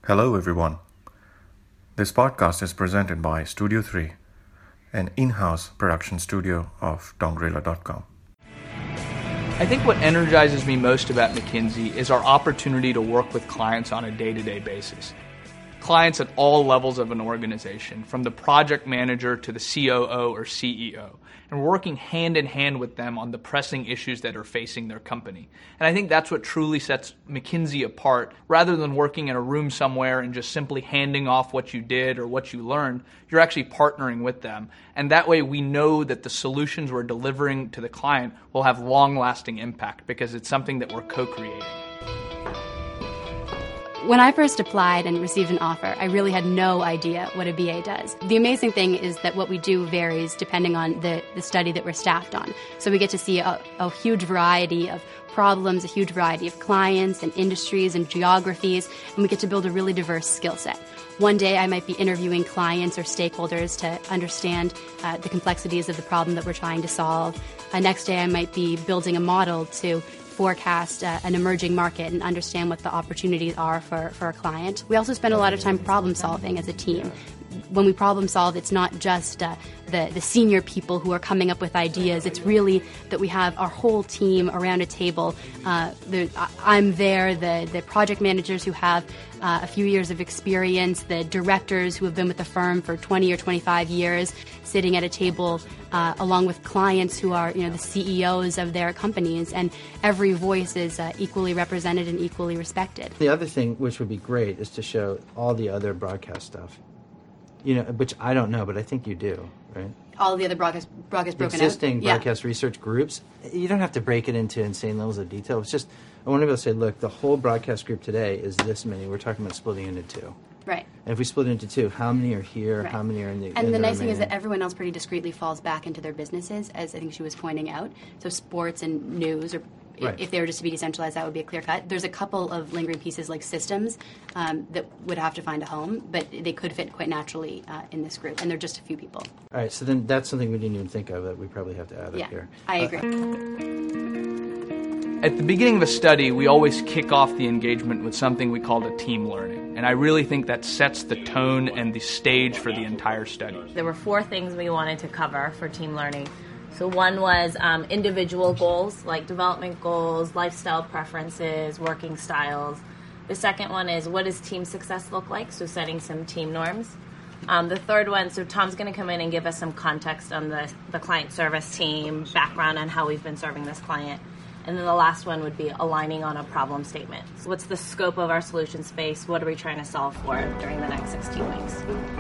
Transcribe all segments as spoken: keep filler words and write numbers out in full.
Hello, everyone. This podcast is presented by Studio three, an in-house production studio of Dongrela dot com. I think what energizes me most about McKinsey is our opportunity to work with clients on a day-to-day basis. Clients at all levels of an organization, from the project manager to the C O O or C E O, and working hand in hand with them on the pressing issues that are facing their company. And I think that's what truly sets McKinsey apart. Rather than working in a room somewhere and just simply handing off what you did or what you learned, you're actually partnering with them. And that way we know that the solutions we're delivering to the client will have long-lasting impact because it's something that we're co-creating. When I first applied and received an offer, I really had no idea what a B A does. The amazing thing is that what we do varies depending on the, the study that we're staffed on. So we get to see a, a huge variety of problems, a huge variety of clients and industries and geographies, and we get to build a really diverse skill set. One day I might be interviewing clients or stakeholders to understand uh, the complexities of the problem that we're trying to solve. Uh, next day I might be building a model to forecast uh, an emerging market and understand what the opportunities are for, for a client. We also spend a lot of time problem solving as a team. When we problem solve, it's not just uh, the, the senior people who are coming up with ideas. It's really that we have our whole team around a table. Uh, the, I'm there, the, the project managers who have uh, a few years of experience, the directors who have been with the firm for twenty or twenty-five years, sitting at a table uh, along with clients who are, you know, the C E Os of their companies, and every voice is uh, equally represented and equally respected. The other thing, which would be great, is to show all the other broadcast stuff. You know, which I don't know, but I think you do, right? All the other broadcast, broadcast broken Existing out? broadcast yeah. research groups, you don't have to break it into insane levels of detail. It's just, I want to be able to say, look, the whole broadcast group today is this many. We're talking about splitting into two. Right. And if we split it into two, how many are here, right. how many are in the And in the the nice thing is remaining? that everyone else pretty discreetly falls back into their businesses, as I think she was pointing out. So sports and news, or Right. if they were just to be decentralized, that would be a clear cut. There's a couple of lingering pieces like systems um, that would have to find a home, but they could fit quite naturally uh, in this group, and they're just a few people. All right, so then that's something we didn't even think of that we probably have to add Yeah, up here. I agree. Uh, At the beginning of a study, we always kick off the engagement with something we call a team learning. And I really think that sets the tone and the stage for the entire study. There were four things we wanted to cover for team learning. So one was um, individual goals, like development goals, lifestyle preferences, working styles. The second one is, what does team success look like? So setting some team norms. Um, the third one, so Tom's going to come in and give us some context on the, the client service team, background on how we've been serving this client. And then the last one would be aligning on a problem statement. So what's the scope of our solution space? What are we trying to solve for during the next sixteen weeks?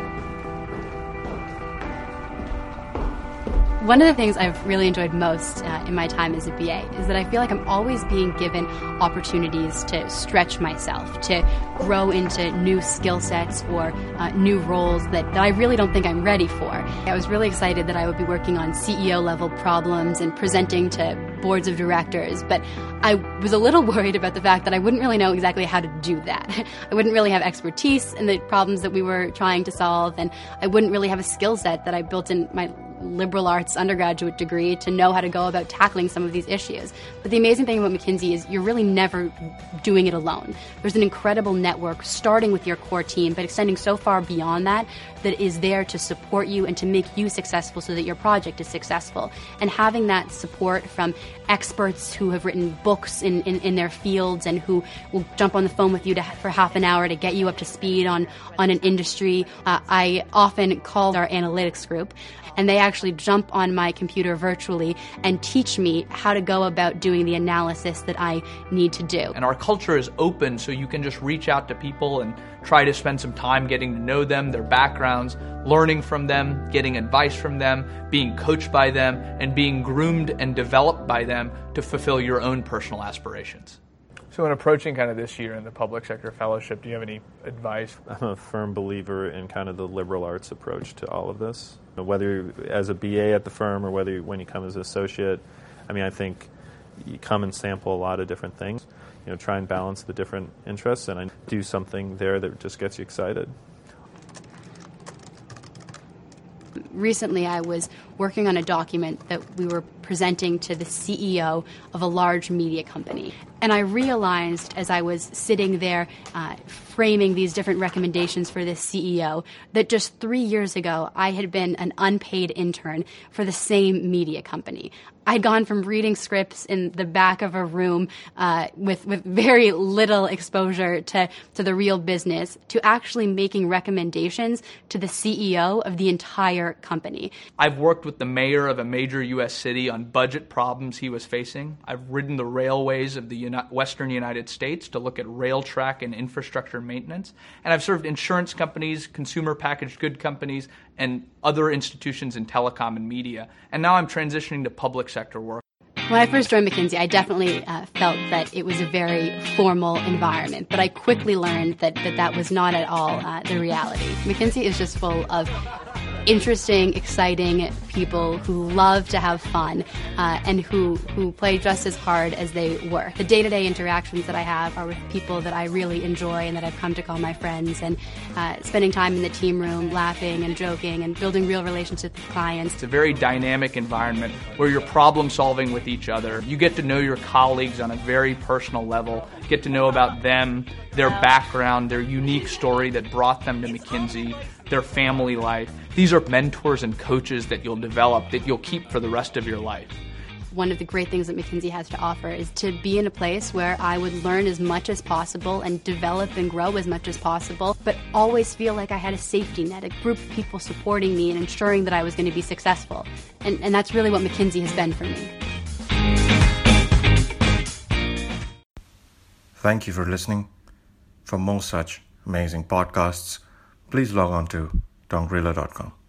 One of the things I've really enjoyed most uh, in my time as a B A is that I feel like I'm always being given opportunities to stretch myself, to grow into new skill sets or uh, new roles that, that I really don't think I'm ready for. I was really excited that I would be working on C E O-level problems and presenting to boards of directors, but I was a little worried about the fact that I wouldn't really know exactly how to do that. I wouldn't really have expertise in the problems that we were trying to solve, and I wouldn't really have a skill set that I built in my liberal arts undergraduate degree to know how to go about tackling some of these issues. But the amazing thing about McKinsey is you're really never doing it alone. There's an incredible network starting with your core team, but extending so far beyond that, that is there to support you and to make you successful so that your project is successful. And having that support from experts who have written books in, in, in their fields and who will jump on the phone with you to, for half an hour to get you up to speed on, on an industry. Uh, I often call our analytics group, and they actually jump on my computer virtually and teach me how to go about doing the analysis that I need to do. And our culture is open, so you can just reach out to people and try to spend some time getting to know them, their backgrounds, learning from them, getting advice from them, being coached by them, and being groomed and developed by them to fulfill your own personal aspirations. So in approaching kind of this year in the public sector fellowship, do you have any advice? I'm a firm believer in kind of the liberal arts approach to all of this. Whether as a B A at the firm or whether when you come as an associate, I mean, I think you come and sample a lot of different things. You know, try and balance the different interests, and I do something there that just gets you excited. Recently, I was working on a document that we were presenting to the C E O of a large media company. And I realized as I was sitting there uh, framing these different recommendations for this C E O that just three years ago I had been an unpaid intern for the same media company. I'd gone from reading scripts in the back of a room uh, with with very little exposure to, to the real business to actually making recommendations to the C E O of the entire company. I've worked with the mayor of a major U S city on budget problems he was facing. I've ridden the railways of the Uni- Western United States to look at rail track and infrastructure maintenance. And I've served insurance companies, consumer packaged good companies, and other institutions in telecom and media. And now I'm transitioning to public sector work. When I first joined McKinsey, I definitely uh, felt that it was a very formal environment, but I quickly learned that that, that was not at all uh, the reality. McKinsey is just full of interesting, exciting people who love to have fun uh, and who, who play just as hard as they work. The day-to-day interactions that I have are with people that I really enjoy and that I've come to call my friends, and uh, spending time in the team room, laughing and joking and building real relationships with clients. It's a very dynamic environment where you're problem solving with each other. You get to know your colleagues on a very personal level, get to know about them, their background, their unique story that brought them to McKinsey, their family life. These are mentors and coaches that you'll develop that you'll keep for the rest of your life. One of the great things that McKinsey has to offer is to be in a place where I would learn as much as possible and develop and grow as much as possible, but always feel like I had a safety net, a group of people supporting me and ensuring that I was going to be successful. And, and that's really what McKinsey has been for me. Thank you for listening. For more such amazing podcasts, please log on to dongrela dot com.